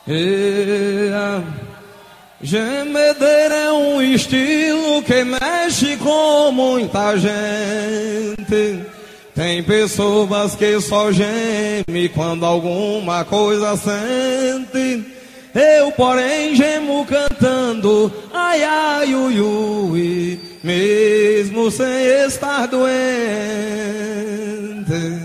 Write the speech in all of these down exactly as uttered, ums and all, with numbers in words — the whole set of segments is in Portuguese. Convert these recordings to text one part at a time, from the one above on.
E a gemedeira é um estilo que mexe com muita gente. Tem pessoas que só gemem quando alguma coisa sente. Eu, porém, gemo cantando ai, ai, ui, ui, mesmo sem estar doente.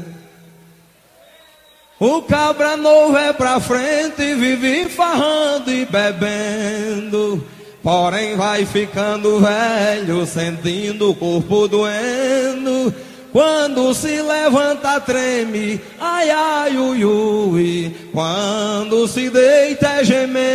O cabra novo é pra frente, vive farrando e bebendo, porém vai ficando velho, sentindo o corpo doendo. Quando se levanta treme, ai, ai, ui, ui, quando se deita é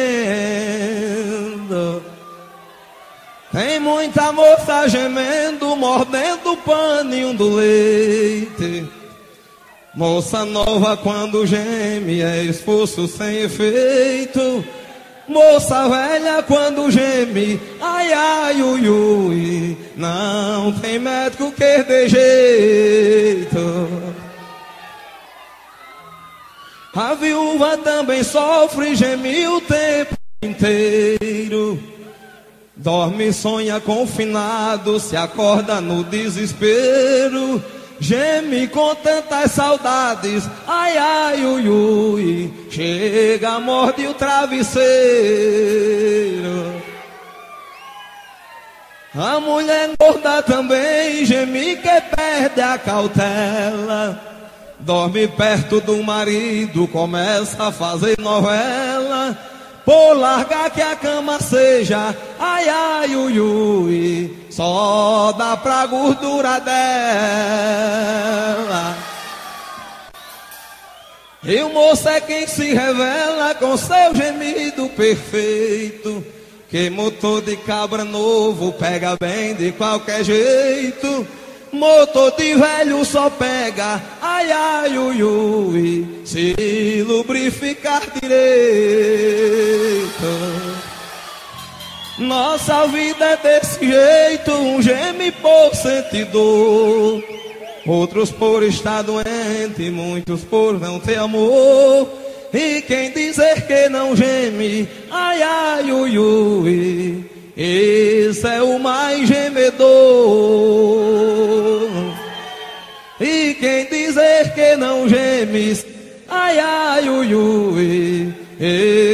gemendo. Tem muita moça gemendo, mordendo o paninho do leite. Moça nova quando geme é esforço sem efeito. Moça velha quando geme, ai, ai, ui, ui, não tem médico que dê jeito. A viúva também sofre, geme o tempo inteiro. Dorme e sonha confinado, se acorda no desespero. Geme com tantas saudades, ai, ai, ui, ui, chega, morde o travesseiro. A mulher gorda também geme que perde a cautela. Dorme perto do marido, começa a fazer novela. Por largar que a cama seja, ai, ai, ui, ui, só dá pra gordura dela. E o moço é quem se revela com seu gemido perfeito, que motor de cabra novo pega bem de qualquer jeito. Motor de velho só pega, ai, ai, ui, ui, se lubrificar direito. Nossa vida é desse jeito, um geme por sentir dor, outros por estar doente, muitos por não ter amor. E quem dizer que não geme, ai, ai, ui, ui, esse é o mais gemedor. E quem dizer que não geme, ai, ai, ui, ui,